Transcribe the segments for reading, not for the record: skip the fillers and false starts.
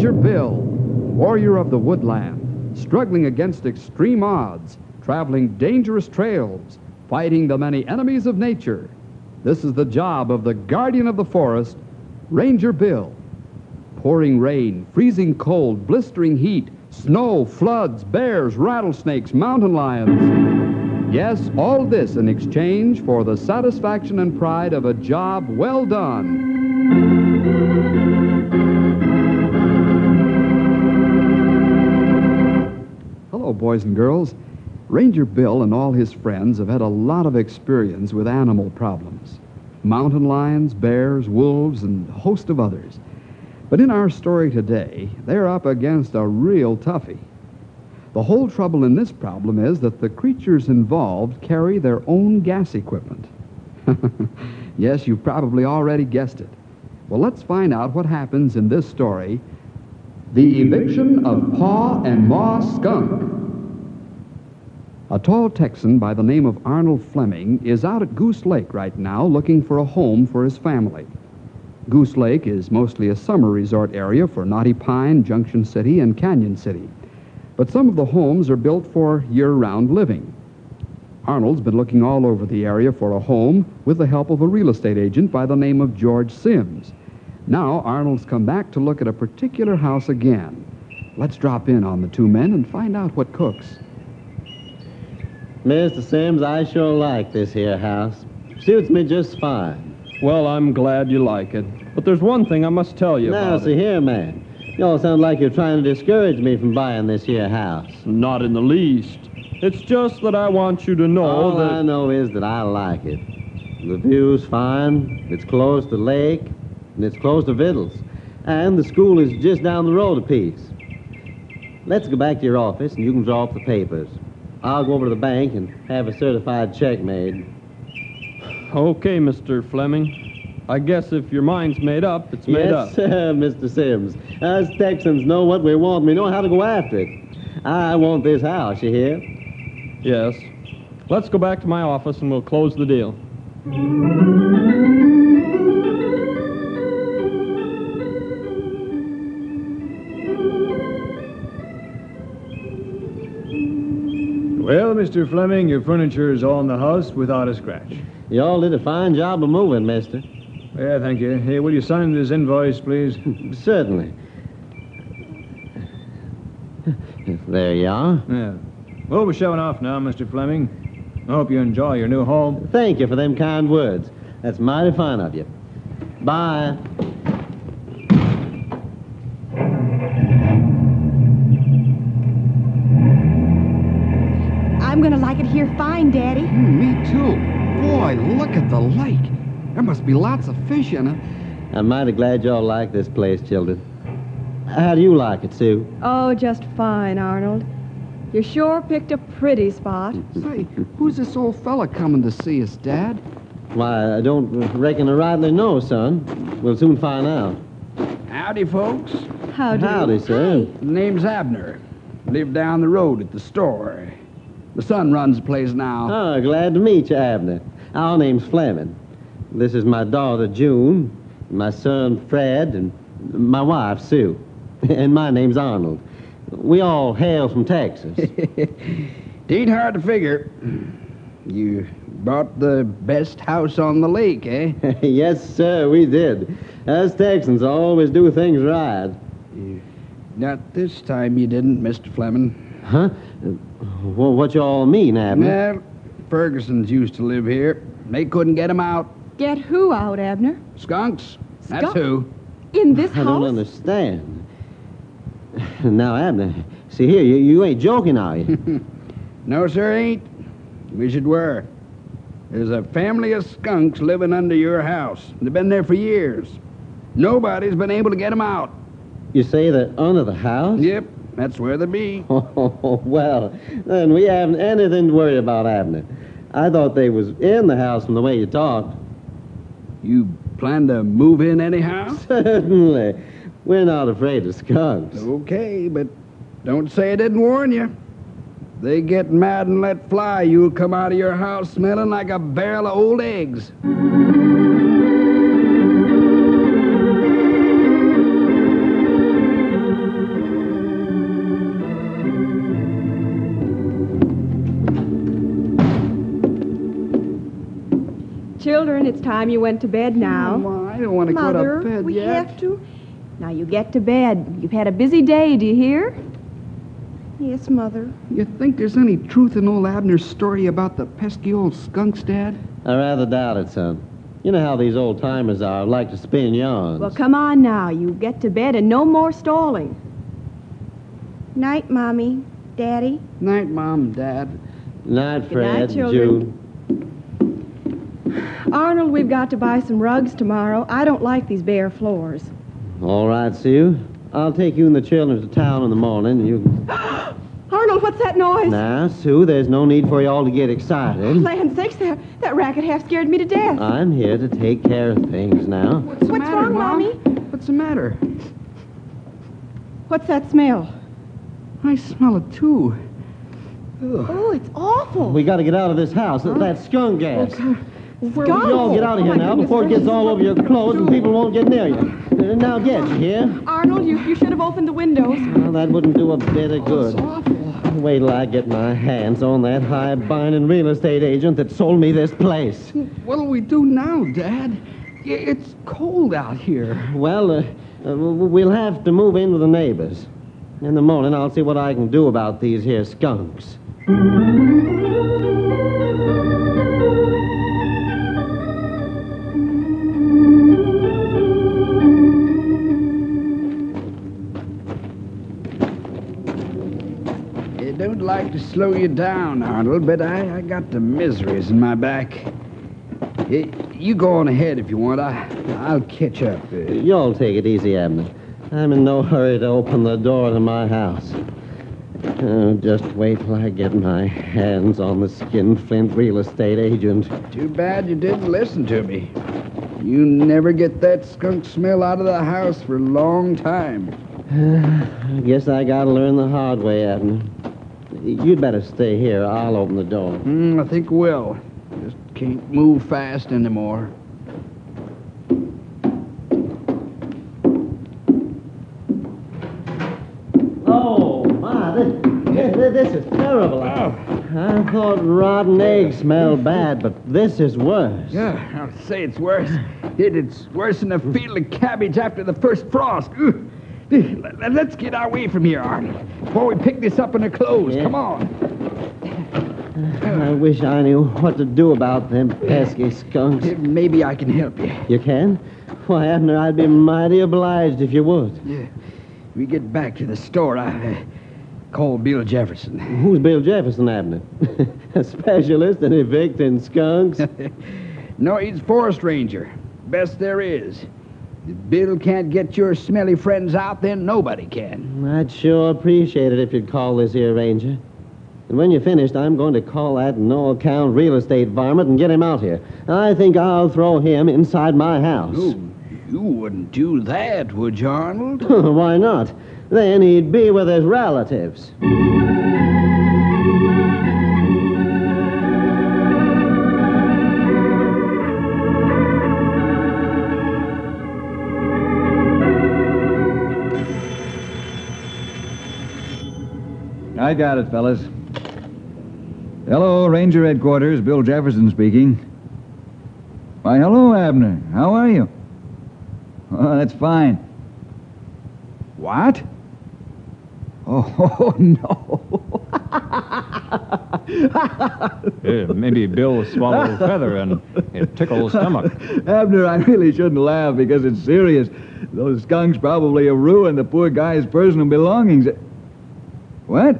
Ranger Bill, warrior of the woodland, struggling against extreme odds, traveling dangerous trails, fighting the many enemies of nature. This is the job of the guardian of the forest, Ranger Bill. Pouring rain, freezing cold, blistering heat, snow, floods, bears, rattlesnakes, mountain lions. Yes, all this in exchange for the satisfaction and pride of a job well done. Hello, boys and girls. Ranger Bill and all his friends have had a lot of experience with animal problems. Mountain lions, bears, wolves, and a host of others. But in our story today, they're up against a real toughie. The whole trouble in this problem is that the creatures involved carry their own gas equipment. Yes, you've probably already guessed it. Well, let's find out what happens in this story, The Eviction of Pa and Ma Skunk. A tall Texan by the name of Arnold Fleming is out at Goose Lake right now looking for a home for his family. Goose Lake is mostly a summer resort area for Knotty Pine, Junction City, and Canyon City. But some of the homes are built for year-round living. Arnold's been looking all over the area for a home with the help of a real estate agent by the name of George Sims. Now Arnold's come back to look at a particular house again. Let's drop in on the two men and find out what cooks. Mr. Sims, I sure like this here house. Suits me just fine. Well, I'm glad you like it. But there's one thing I must tell you Now, about see it. here, man. You all sound like you're trying to discourage me from buying this here house. Not in the least. It's just that I want you to know All that... I know is that I like it. The view's fine, it's close to the lake, and it's close to Vittles. And the school is just down the road a piece. Let's go back to your office, and you can draw up the papers. I'll go over to the bank and have a certified check made. Okay, Mr. Fleming. I guess if your mind's made up, it's made up. Yes, sir, Mr. Sims. Us Texans know what we want. We know how to go after it. I want this house, you hear? Yes. Let's go back to my office and we'll close the deal. Well, Mr. Fleming, your furniture is all in the house without a scratch. You all did a fine job of moving, mister. Yeah, thank you. Hey, will you sign this invoice, please? Certainly. There you are. Yeah. Well, we're showing off now, Mr. Fleming. I hope you enjoy your new home. Thank you for them kind words. That's mighty fine of you. Bye. I'm gonna like it here fine, Daddy. Me too. Boy, look at the lake. There must be lots of fish in it. I'm mighty glad y'all like this place, children. How do you like it, Sue? Oh, just fine, Arnold. You sure picked a pretty spot. Say, who's this old fella coming to see us, Dad? Why, I don't reckon I rightly know, son. We'll soon find out. Howdy, folks. Howdy, sir. The name's Abner. Live down the road at the store. The son runs the place now. Oh, glad to meet you, Abner. Our name's Fleming. This is my daughter, June, my son, Fred, and my wife, Sue. And my name's Arnold. We all hail from Texas. It ain't hard to figure. You bought the best house on the lake, eh? Yes, sir, we did. Us Texans always do things right. Not this time you didn't, Mr. Fleming. Huh? Well, what y'all mean, Abner? Well, Fergusons used to live here. They couldn't get 'em out. Get who out, Abner? Skunks. That's Skunk? who. In this I don't house? understand. Now, Abner, see here, you ain't joking, are you? No, sir, ain't. Wish it were. There's a family of skunks living under your house. They've been there for years. Nobody's been able to get 'em out. You say they're under the house? Yep, that's where they be. Oh, well, then we haven't anything to worry about, Abner. I thought they was in the house from the way you talked. You plan to move in anyhow? Certainly. We're not afraid of skunks. Okay, but don't say I didn't warn you. They get mad and let fly, you'll come out of your house smelling like a barrel of old eggs. children, it's time you went to bed now. Ma, I don't want to go Mother, to bed we yet. have to. Now you get to bed. You've had a busy day, do you hear? Yes, Mother. You think there's any truth in old Abner's story about the pesky old skunks, Dad? I rather doubt it, son. You know how these old-timers are, like to spin yarns. Well, come on now. You get to bed and no more stalling. Night, Mommy. Daddy. Night, Mom, Dad. Night, Fred, night, children. June. Arnold, we've got to buy some rugs tomorrow. I don't like these bare floors. All right, Sue. I'll take you and the children to town in the morning, and you can... Arnold, what's that noise? Now, Sue, there's no need for you all to get excited. Land sakes, that racket half scared me to death. I'm here to take care of things now. What's the What's matter, wrong, Mom? Mommy? What's the matter? What's that smell? I smell it, too. Ugh. Oh, it's awful. We got to get out of this house. That skunk gas. Where Skunk? You all get out of Oh, here my now goodness before it gets gracious. all over your clothes and people won't get near you. Now get, you hear? Arnold, you should have opened the windows. Well, that wouldn't do a bit of good. It's awful. Wait till I get my hands on that high-binding real estate agent that sold me this place. What'll we do now, Dad? It's cold out here. Well, we'll have to move in with the neighbors. In the morning, I'll see what I can do about these here skunks. I don't like to slow you down, Arnold, but I got the miseries in my back. You go on ahead if you want. I'll catch up. You all take it easy, Abner. I'm in no hurry to open the door to my house. Just wait till I get my hands on the skinflint real estate agent. Too bad you didn't listen to me. You never get that skunk smell out of the house for a long time. I guess I gotta learn the hard way, Abner. You'd better stay here. I'll open the door. I think will. Just can't move fast anymore. Oh, my, this is terrible. I thought rotten eggs smelled bad, but this is worse. Yeah, I'll say it's worse. It's worse than a field of cabbage after the first frost. Ugh. Let's get our way from here, Arnold, before we pick this up in the clothes. Yeah. Come on. I wish I knew what to do about them pesky skunks. Maybe I can help you. You can? Why, Abner, I'd be mighty obliged if you would. Yeah. We get back to the store. I call Bill Jefferson. Who's Bill Jefferson, Abner? A specialist in evicting skunks? No, he's forest ranger. Best there is. If Bill can't get your smelly friends out, then nobody can. I'd sure appreciate it if you'd call this here ranger. And when you're finished, I'm going to call that no-account real estate varmint and get him out here. I think I'll throw him inside my house. Oh, you wouldn't do that, would you, Arnold? Why not? Then he'd be with his relatives. I got it, fellas. Hello, Ranger Headquarters. Bill Jefferson speaking. Why, hello, Abner. How are you? Oh, that's fine. What? Oh, no. Maybe Bill swallowed a feather and it tickled his stomach. Abner, I really shouldn't laugh because it's serious. Those skunks probably have ruined the poor guy's personal belongings. What?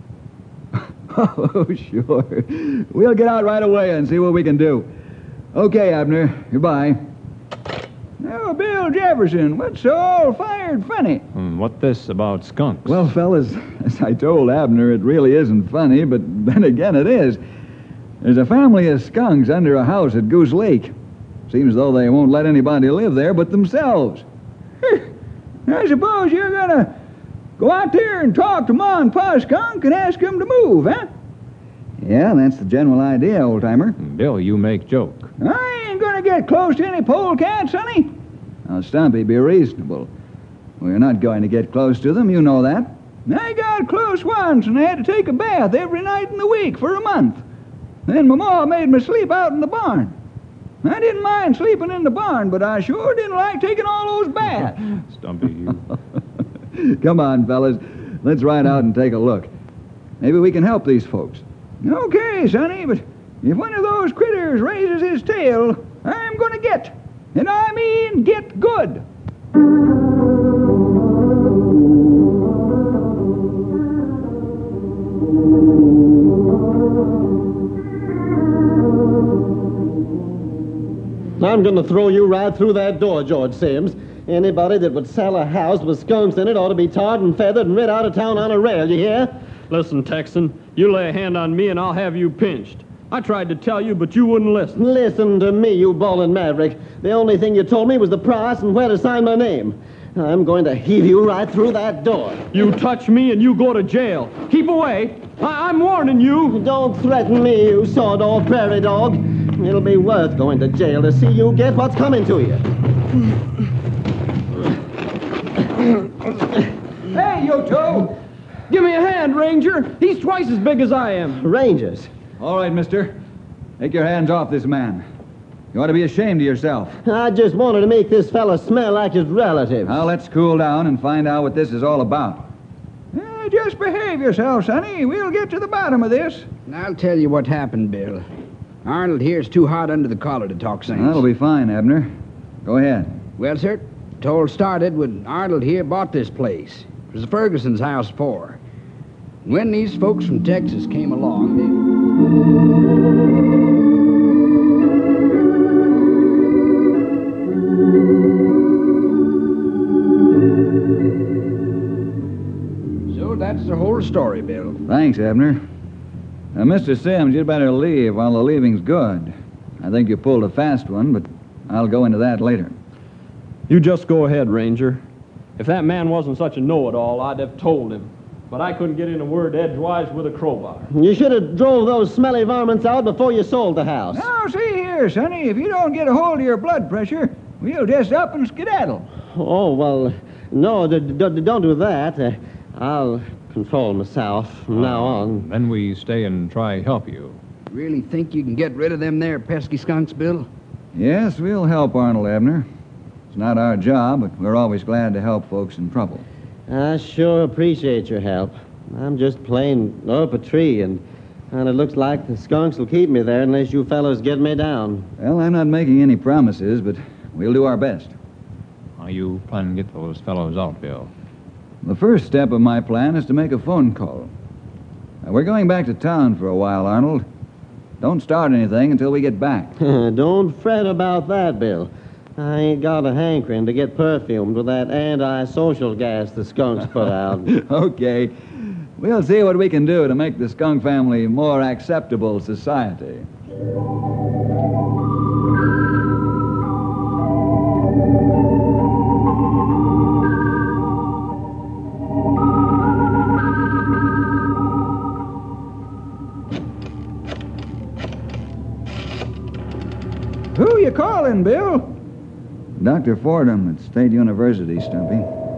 Oh, sure. We'll get out right away and see what we can do. Okay, Abner. Goodbye. Oh, Bill Jefferson, what's so all-fired funny? What this about skunks? Well, fellas, as I told Abner, it really isn't funny, but then again it is. There's a family of skunks under a house at Goose Lake. Seems though they won't let anybody live there but themselves. I suppose you're gonna go out there and talk to Ma and Pa Skunk and ask them to move, huh? Yeah, that's the general idea, old-timer. Bill, you make joke. I ain't gonna get close to any polecats, sonny. Now, Stumpy, be reasonable. We're not going to get close to them, you know that. I got close once, and I had to take a bath every night in the week for a month. Then my ma made me sleep out in the barn. I didn't mind sleeping in the barn, but I sure didn't like taking all those baths. Stumpy, you. Come on, fellas. Let's ride out and take a look. Maybe we can help these folks. Okay, Sonny, but if one of those critters raises his tail, I'm going to get. And I mean get good. I'm going to throw you right through that door, George Sims. Anybody that would sell a house with skunks in it ought to be tarred and feathered and rid out of town on a rail, you hear? Listen, Texan, you lay a hand on me and I'll have you pinched. I tried to tell you, but you wouldn't listen. Listen to me, you ballin' maverick. The only thing you told me was the price and where to sign my name. I'm going to heave you right through that door. You touch me and you go to jail. Keep away. I'm warning you. Don't threaten me, you sawed-off prairie dog. It'll be worth going to jail to see you get what's coming to you. Hey, you two! Give me a hand, Ranger. He's twice as big as I am. Rangers. All right, mister. Take your hands off this man. You ought to be ashamed of yourself. I just wanted to make this fella smell like his relatives. Now, let's cool down and find out what this is all about. Just behave yourself, Sonny. We'll get to the bottom of this. And I'll tell you what happened, Bill. Arnold here's too hot under the collar to talk sense. That'll be fine, Abner. Go ahead. Well, sir, it all started when Arnold here bought this place. It was the Ferguson's house before. And when these folks from Texas came along, So that's the whole story, Bill. Thanks, Abner. Now, Mr. Sims, you'd better leave while the leaving's good. I think you pulled a fast one, but I'll go into that later. You just go ahead, Ranger. If that man wasn't such a know-it-all, I'd have told him. But I couldn't get in a word edgewise with a crowbar. You should have drove those smelly varmints out before you sold the house. Now, see here, Sonny. If you don't get a hold of your blood pressure, we'll just up and skedaddle. Oh, well, no, don't do that. I'll control myself from now on. Then we stay and try help you. Really think you can get rid of them there pesky skunks, Bill? Yes, we'll help Arnold, Abner. It's not our job, but we're always glad to help folks in trouble. I sure appreciate your help. I'm just plain up a tree, and it looks like the skunks will keep me there unless you fellows get me down. Well, I'm not making any promises, but we'll do our best. How you plan to get those fellows out, Bill? The first step of my plan is to make a phone call. We're going back to town for a while, Arnold. Don't start anything until we get back. Don't fret about that, Bill. I ain't got a hankering to get perfumed with that anti-social gas the skunks put out. Okay. We'll see what we can do to make the skunk family more acceptable society. Who you calling, Bill? Dr. Fordham at State University, Stumpy.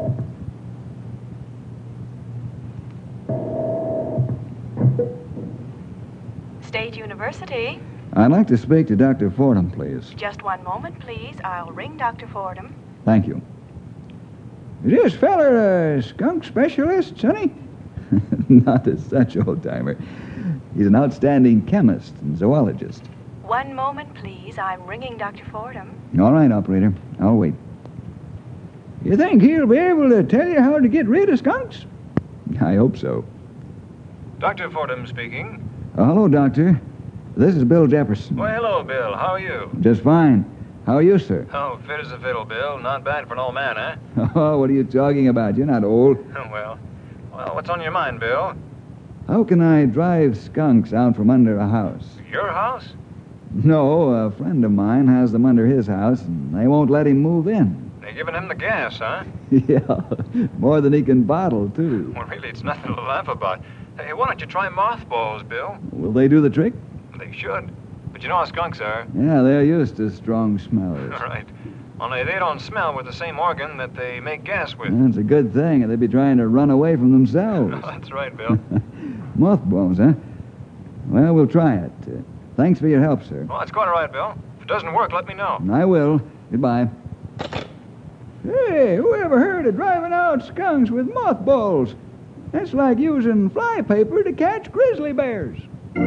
State University. I'd like to speak to Dr. Fordham, please. Just one moment, please. I'll ring Dr. Fordham. Thank you. Is this feller a skunk specialist, Sonny? Not as such, old-timer. He's an outstanding chemist and zoologist. One moment, please. I'm ringing Dr. Fordham. All right, operator. I'll wait. You think he'll be able to tell you how to get rid of skunks? I hope so. Dr. Fordham speaking. Hello, Doctor. This is Bill Jefferson. Well, hello, Bill. How are you? Just fine. How are you, sir? Oh, fit as a fiddle, Bill. Not bad for an old man, eh? Oh, what are you talking about? You're not old. Well, what's on your mind, Bill? How can I drive skunks out from under a house? Your house? No, a friend of mine has them under his house, and they won't let him move in. They're giving him the gas, huh? Yeah, more than he can bottle, too. Well, really, it's nothing to laugh about. Hey, why don't you try mothballs, Bill? Will they do the trick? They should. But you know how skunks are. Yeah, they're used to strong smells. All right. Only they don't smell with the same organ that they make gas with. That's a good thing. They'd be trying to run away from themselves. That's right, Bill. Mothballs, huh? Well, we'll try it. Thanks for your help, sir. Well, that's quite all right, Bill. it doesn't work, let me know. I will. Goodbye. Hey, who ever heard of driving out skunks with mothballs? That's like using flypaper to catch grizzly bears.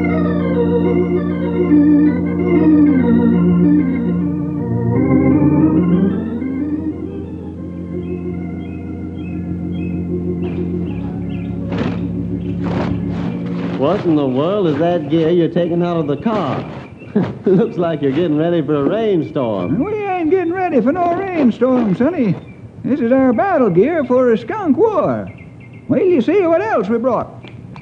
What in the world is that gear you're taking out of the car? Looks like you're getting ready for a rainstorm. We ain't getting ready for no rainstorm, Sonny. This is our battle gear for a skunk war. Wait till you see what else we brought.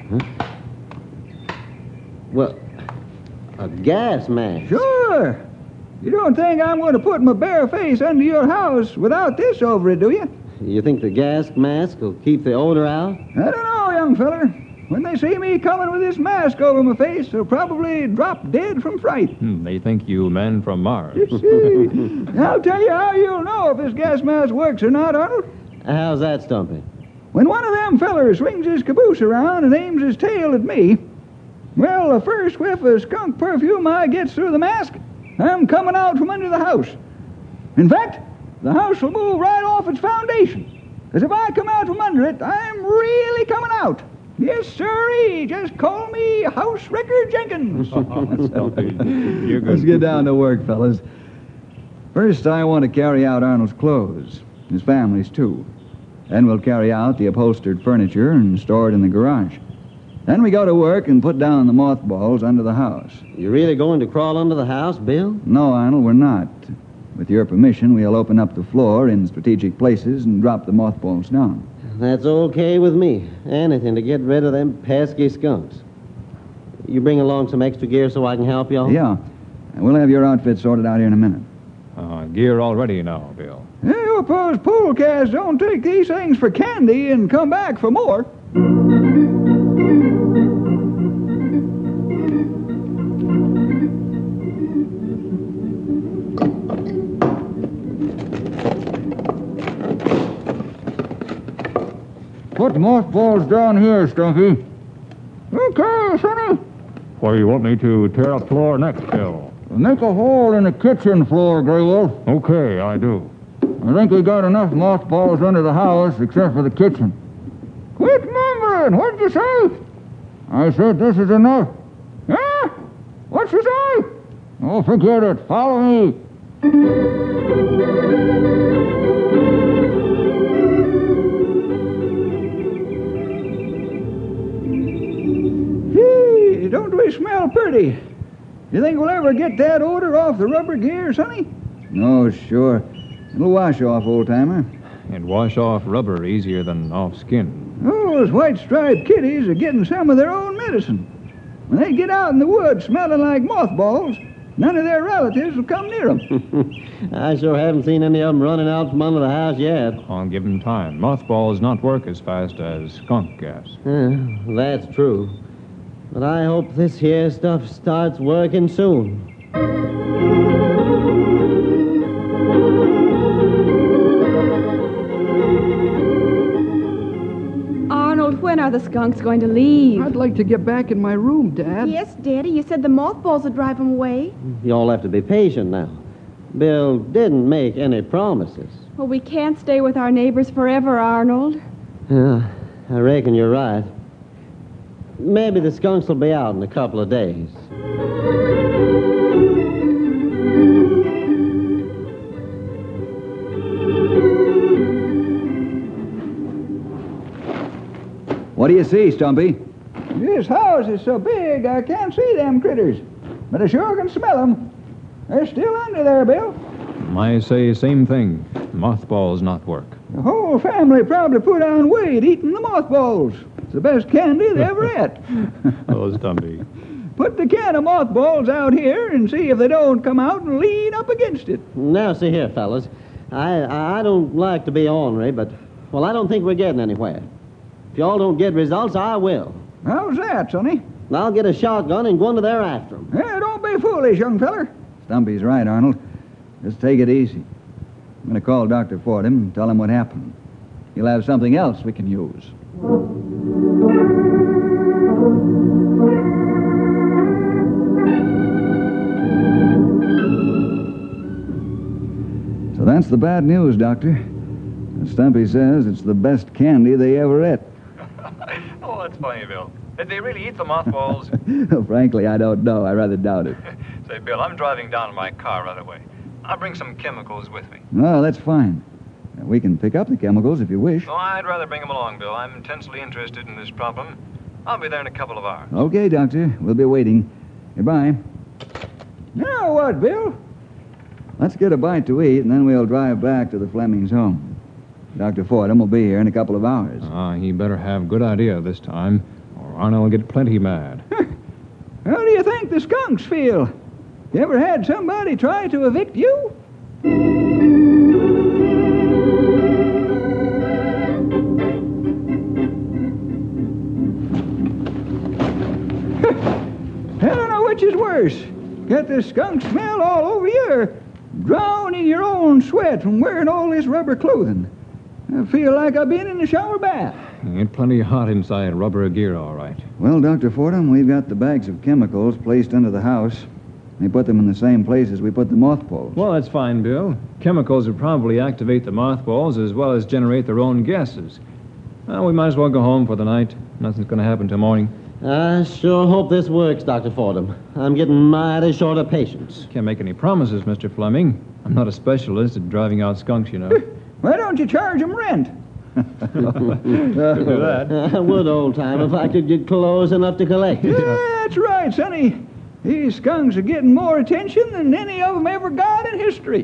Well, a gas mask. Sure. You don't think I'm going to put my bare face under your house without this over it, do you? You think the gas mask will keep the odor out? I don't know, young feller. When they see me coming with this mask over my face, they'll probably drop dead from fright. They think you men from Mars. I'll tell you how you'll know if this gas mask works or not, Arnold. How's that, Stumpy? When one of them fellers swings his caboose around and aims his tail at me, well, the first whiff of skunk perfume I gets through the mask, I'm coming out from under the house. In fact, the house will move right off its foundation. Because if I come out from under it, I'm really coming out. Yes, sirree. Just call me House Wrecker Jenkins. You're good. Let's get down to work, fellas. First, I want to carry out Arnold's clothes. His family's, too. Then we'll carry out the upholstered furniture and store it in the garage. Then we go to work and put down the mothballs under the house. You really going to crawl under the house, Bill? No, Arnold, we're not. With your permission, we'll open up the floor in strategic places and drop the mothballs down. That's okay with me. Anything to get rid of them pesky skunks. You bring along some extra gear so I can help you all? Yeah. We'll have your outfit sorted out here in a minute. Gear all ready now, Bill. Hey, you suppose polecats don't take these things for candy and come back for more? Put the mothballs down here, Stumpy. Okay, Sonny. Where you want me to tear up floor next, Bill? Make a hole in the kitchen floor, Grey Wolf. Okay, I do. I think we got enough mothballs under the house, except for the kitchen. Quit mumbling! What'd you say? I said this is enough. Huh? What'd you say? Oh, forget it. Follow me. Gee, don't we smell pretty? You think we'll ever get that odor off the rubber gear, Sonny? No, sure. It'll wash off, old-timer. It'd wash off rubber easier than off skin. Those white-striped kitties are getting some of their own medicine. When they get out in the woods smelling like mothballs, none of their relatives will come near them. I sure haven't seen any of them running out from under the house yet. I'll give them time. Mothballs not work as fast as skunk gas. That's true. But I hope this here stuff starts working soon. Arnold, when are the skunks going to leave? I'd like to get back in my room, Dad. Yes, Daddy. You said the mothballs would drive them away. You all have to be patient now. Bill didn't make any promises. Well, we can't stay with our neighbors forever, Arnold. Yeah, I reckon you're right. Maybe the skunks will be out in a couple of days. What do you see, Stumpy? This house is so big I can't see them critters. But I sure can smell them. They're still under there, Bill. I say same thing. Mothballs not work. The whole family probably put on weight eating the mothballs. It's the best candy they ever ate. Oh, Stumpy. Put the can of mothballs out here and see if they don't come out and lean up against it. Now, see here, fellas. I don't like to be ornery, but, well, I don't think we're getting anywhere. If y'all don't get results, I will. How's that, Sonny? I'll get a shotgun and go under there after them. Yeah, don't be foolish, young feller. Stumpy's right, Arnold. Just take it easy. I'm going to call Dr. Fordham and tell him what happened. He'll have something else we can use. That's the bad news, Doctor. Stumpy says it's the best candy they ever ate. Oh, that's funny, Bill. Did they really eat the mothballs? Frankly, I don't know. I rather doubt it. Say, Bill, I'm driving down in my car right away. I'll bring some chemicals with me. Oh, that's fine. We can pick up the chemicals if you wish. Oh, I'd rather bring them along, Bill. I'm intensely interested in this problem. I'll be there in a couple of hours. Okay, Doctor. We'll be waiting. Goodbye. Now what, Bill? Let's get a bite to eat, and then we'll drive back to the Flemings' home. Dr. Fordham will be here in a couple of hours. He better have good idea this time, or Arnold will get plenty mad. How do you think the skunks feel? You ever had somebody try to evict you? I don't know which is worse. Get the skunk smell all over you, or drown in your own sweat from wearing all this rubber clothing. I feel like I've been in a shower bath. Ain't plenty hot inside rubber gear, all right. Well, Dr. Fordham, we've got the bags of chemicals placed under the house. They put them in the same place as we put the mothballs. Well, that's fine, Bill. Chemicals would probably activate the mothballs as well as generate their own gases. Well, we might as well go home for the night. Nothing's going to happen till morning. I sure hope this works, Dr. Fordham. I'm getting mighty short of patience. Can't make any promises, Mr. Fleming. I'm not a specialist at driving out skunks, you know. Why don't you charge them rent? Do that. I would, old time, if I could get close enough to collect. Yeah, that's right, Sonny. These skunks are getting more attention than any of them ever got in history.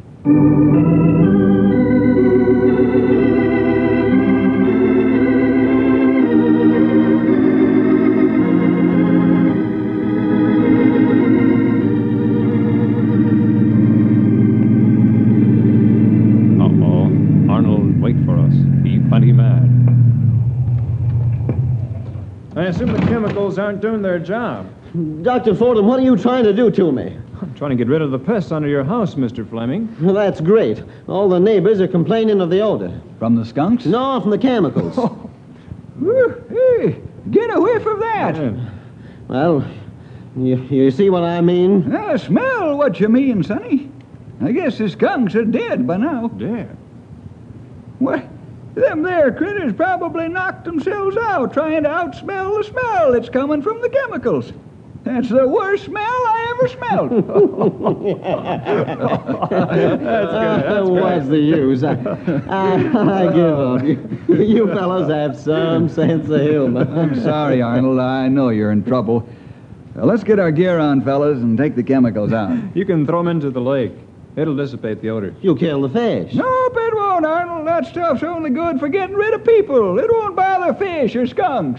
I assume the chemicals aren't doing their job. Dr. Fordham, what are you trying to do to me? I'm trying to get rid of the pests under your house, Mr. Fleming. Well, that's great. All the neighbors are complaining of the odor. From the skunks? No, from the chemicals. Hey, get a whiff of that. Well, you see what I mean? I smell what you mean, Sonny. I guess the skunks are dead by now. Dead? What? Them there critters probably knocked themselves out trying to outsmell the smell that's coming from the chemicals. That's the worst smell I ever smelled. That's good. What's the use? I give up. You fellows have some sense of humor. I'm sorry, Arnold. I know you're in trouble. Let's get our gear on, fellas, and take the chemicals out. You can throw them into the lake. It'll dissipate the odor. You'll kill the fish. Nope, it won't, Arnold. That stuff's only good for getting rid of people. It won't bother fish or skunks.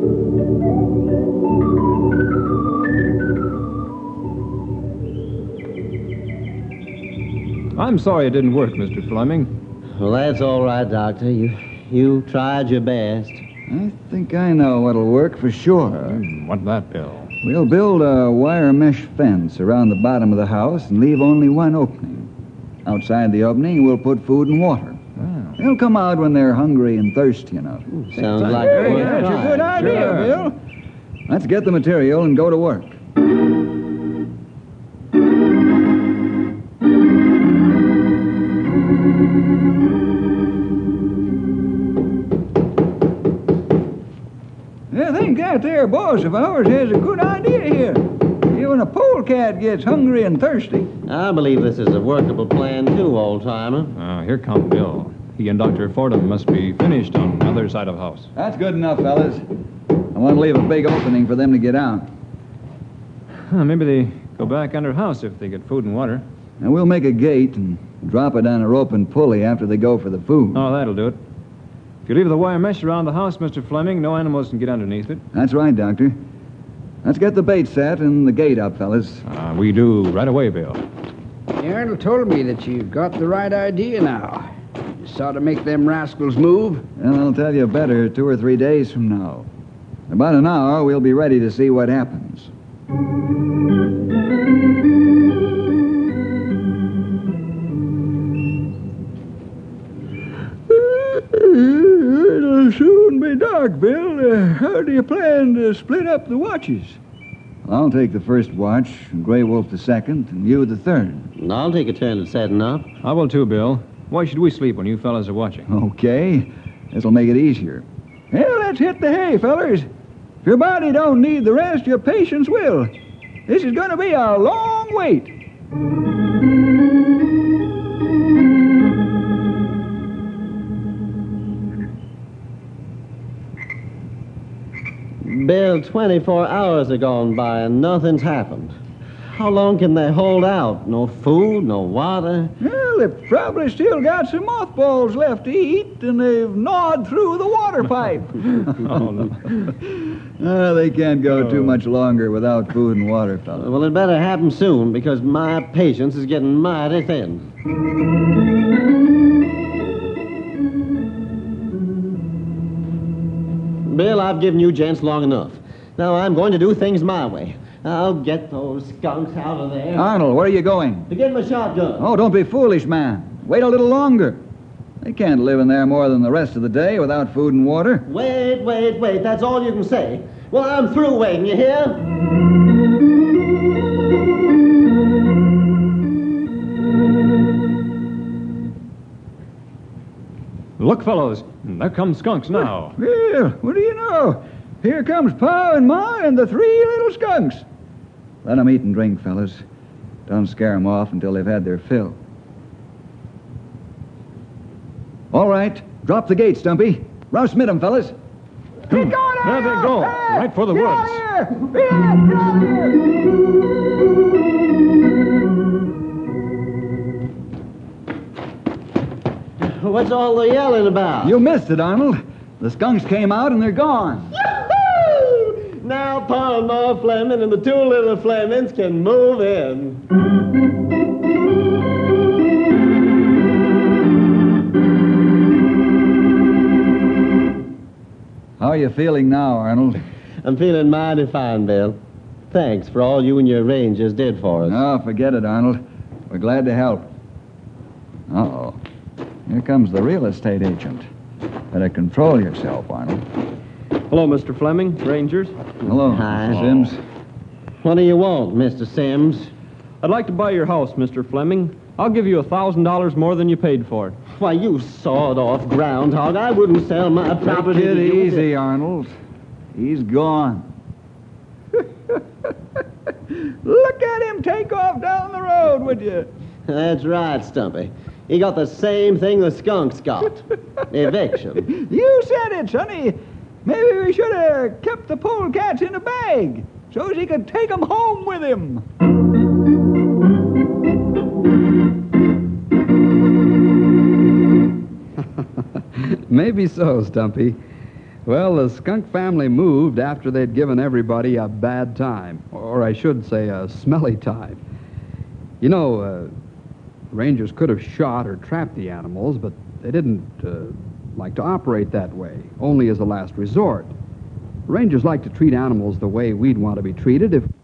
I'm sorry it didn't work, Mr. Fleming. Well, that's all right, Doctor. You tried your best. I think I know what'll work for sure. What's that, Bill? We'll build a wire mesh fence around the bottom of the house and leave only one opening. Outside the opening, we'll put food and water. Wow. They'll come out when they're hungry and thirsty, you know. Sounds like Hey, a that's a good idea, Sure. Bill. Let's get the material and go to work. I think that there boss of ours has a good idea here. When a polecat gets hungry and thirsty. I believe this is a workable plan, too, old-timer. Here comes Bill. He and Dr. Fordham must be finished on the other side of the house. That's good enough, fellas. I want to leave a big opening for them to get out. Maybe they go back under house if they get food and water. And we'll make a gate and drop it on a rope and pulley after they go for the food. Oh, that'll do it. If you leave the wire mesh around the house, Mr. Fleming, no animals can get underneath it. That's right, Doctor. Let's get the bait set and the gate up, fellas. We do right away, Bill. Arnold told me that you've got the right idea now. You saw to make them rascals move. And I'll tell you better 2 or 3 days from now. In about an hour, we'll be ready to see what happens. It'll soon be dark, Bill. How do you plan to split up the watches? I'll take the first watch, and Grey Wolf the second, and you the third. And I'll take a turn at setting up. I will too, Bill. Why should we sleep when you fellas are watching? Okay. This'll make it easier. Well, let's hit the hay, fellers. If your body don't need the rest, your patience will. This is going to be a long wait. Bill, 24 hours have gone by and nothing's happened. How long can they hold out? No food, no water? Well, they've probably still got some mothballs left to eat, and they've gnawed through the water pipe. They can't go too much longer without food and water, fellas. Well, it better happen soon because my patience is getting mighty thin. Bill, I've given you gents long enough. Now I'm going to do things my way. I'll get those skunks out of there. Arnold, where are you going? To get my shotgun. Oh, don't be foolish, man. Wait a little longer. They can't live in there more than the rest of the day without food and water. Wait. That's all you can say. Well, I'm through waiting, you hear? Look, fellows, there come skunks now. Well, what do you know? Here comes Pa and Ma and the three little skunks. Let 'em eat and drink, fellas. Don't scare 'em off until they've had their fill. All right, drop the gate, Stumpy. Rouse Mit'em, fellas. Get going There they go, right for the Get woods. out here! Get out here! What's all the yelling about? You missed it, Arnold. The skunks came out and they're gone. Yahoo! Now Pa and Ma Fleming and the two little Flemings can move in. How are you feeling now, Arnold? I'm feeling mighty fine, Bill. Thanks for all you and your Rangers did for us. No, forget it, Arnold. We're glad to help. Uh-oh. Here comes the real estate agent. Better control yourself, Arnold. Hello, Mr. Fleming, Rangers. Hello, Hi. Mr. Sims. What do you want, Mr. Sims? I'd like to buy your house, Mr. Fleming. I'll give you $1,000 more than you paid for it. Why, you sawed-off groundhog. I wouldn't sell my property Take to it you. easy, Arnold. He's gone. Look at him take off down the road, would you? That's right, Stumpy. He got the same thing the skunks got. Eviction. You said it, Sonny. Maybe we should have kept the polecats in a bag so as he could take 'em home with him. Maybe so, Stumpy. Well, the skunk family moved after they'd given everybody a bad time, or I should say a smelly time. You know, Rangers could have shot or trapped the animals, but they didn't like to operate that way, only as a last resort. Rangers like to treat animals the way we'd want to be treated if